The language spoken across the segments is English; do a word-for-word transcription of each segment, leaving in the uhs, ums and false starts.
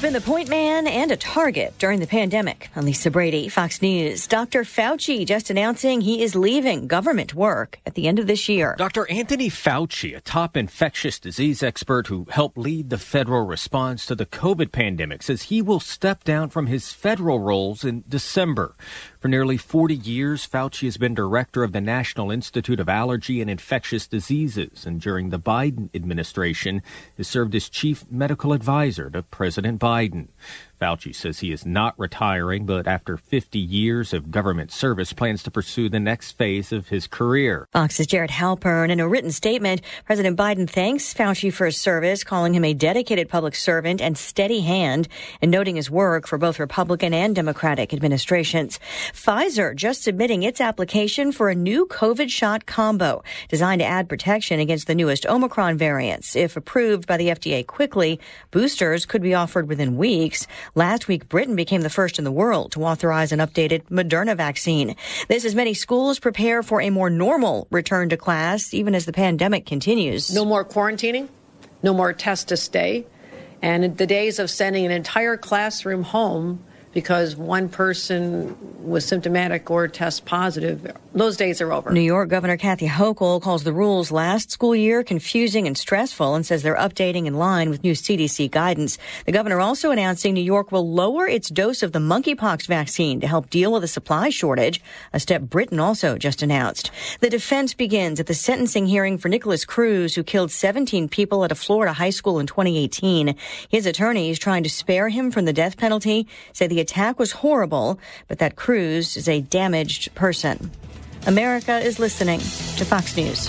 been the point man and a target during the pandemic. I'm Lisa Brady, Fox News. Doctor Fauci just announcing he is leaving government work at the end of this year. Doctor Anthony Fauci, a top infectious disease expert who helped lead the federal response to the COVID pandemic, says he will step down from his federal roles in December. For nearly forty years, Fauci has been director of the National Institute of Allergy and Infectious Diseases, and during the Biden administration has served as chief medical advisor to President Biden. Fauci says he is not retiring, but after fifty years of government service, plans to pursue the next phase of his career. Fox's Jared Halpern. In a written statement, President Biden thanks Fauci for his service, calling him a dedicated public servant and steady hand, and noting his work for both Republican and Democratic administrations. Pfizer just submitting its application for a new COVID shot combo designed to add protection against the newest Omicron variants. If approved by the F D A quickly, boosters could be offered within weeks. Last week, Britain became the first in the world to authorize an updated Moderna vaccine. This as many schools prepare for a more normal return to class, even as the pandemic continues. No more quarantining, no more test to stay, and the days of sending an entire classroom home because one person was symptomatic or test positive, those days are over. New York Governor Kathy Hochul calls the rules last school year confusing and stressful and says they're updating in line with new C D C guidance. The governor also announcing New York will lower its dose of the monkeypox vaccine to help deal with a supply shortage, a step Britain also just announced. The defense begins at the sentencing hearing for Nicholas Cruz, who killed seventeen people at a Florida high school in twenty eighteen. His attorneys, trying to spare him from the death penalty, say the attack was horrible, but that Cruz is a damaged person. America is listening to Fox News.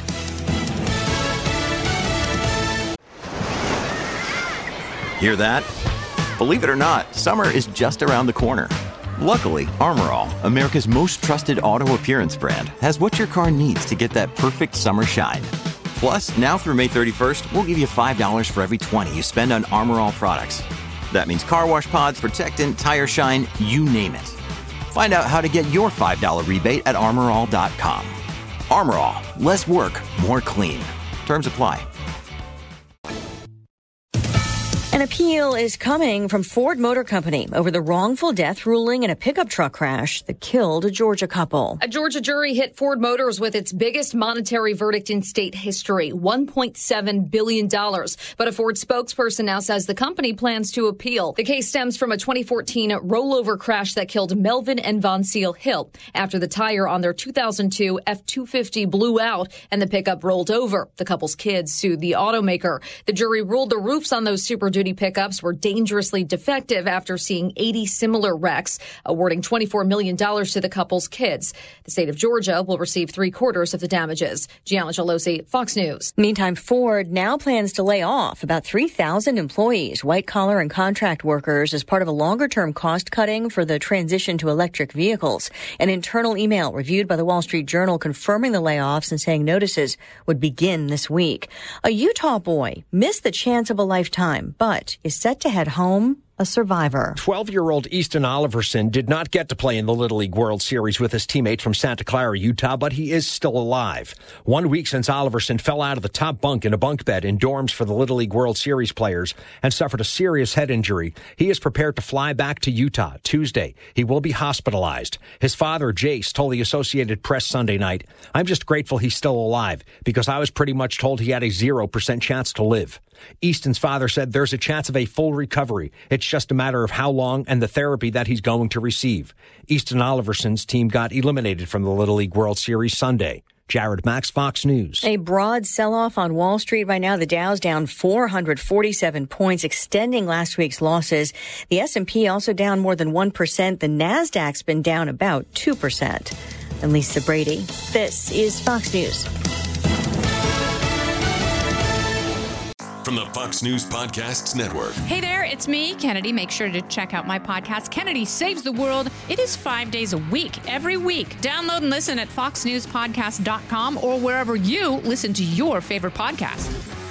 Hear that? Believe it or not, summer is just around the corner. Luckily, Armor All, America's most trusted auto appearance brand, has what your car needs to get that perfect summer shine. Plus, now through May thirty-first, we'll give you five dollars for every twenty you spend on Armor All products. That means car wash pods, protectant, tire shine, you name it. Find out how to get your five dollars rebate at armor all dot com. Armor All, less work, more clean. Terms apply. An appeal is coming from Ford Motor Company over the wrongful death ruling in a pickup truck crash that killed a Georgia couple. A Georgia jury hit Ford Motors with its biggest monetary verdict in state history, one point seven billion dollars. But a Ford spokesperson now says the company plans to appeal. The case stems from a twenty fourteen rollover crash that killed Melvin and Von Seal Hill after the tire on their two thousand two F two fifty blew out and the pickup rolled over. The couple's kids sued the automaker. The jury ruled the roofs on those Super Duty pickups were dangerously defective after seeing eighty similar wrecks, awarding twenty-four million dollars to the couple's kids. The state of Georgia will receive three quarters of the damages. Gianna Gelosi, Fox News. Meantime, Ford now plans to lay off about three thousand employees, white-collar and contract workers, as part of a longer-term cost-cutting for the transition to electric vehicles. An internal email reviewed by the Wall Street Journal confirming the layoffs and saying notices would begin this week. A Utah boy missed the chance of a lifetime, but is set to head home a survivor. twelve-year-old Easton Oliverson did not get to play in the Little League World Series with his teammate from Santa Clara, Utah, but he is still alive. One week since Oliverson fell out of the top bunk in a bunk bed in dorms for the Little League World Series players and suffered a serious head injury, he is prepared to fly back to Utah Tuesday. He will be hospitalized. His father, Jace, told the Associated Press Sunday night, "I'm just grateful he's still alive because I was pretty much told he had a zero percent chance to live." Easton's father said there's a chance of a full recovery. It's just a matter of how long and the therapy that he's going to receive. Easton Oliverson's team got eliminated from the Little League World Series Sunday. Jared Max, Fox News. A broad sell-off on Wall Street right now. The Dow's down four hundred forty-seven points, extending last week's losses. The S and P also down more than one percent. The Nasdaq's been down about two percent. I'm Lisa Brady. This is Fox News. From the Fox News Podcasts Network. Hey there, it's me, Kennedy. Make sure to check out my podcast, Kennedy Saves the World. It is five days a week, every week. Download and listen at fox news podcast dot com or wherever you listen to your favorite podcast.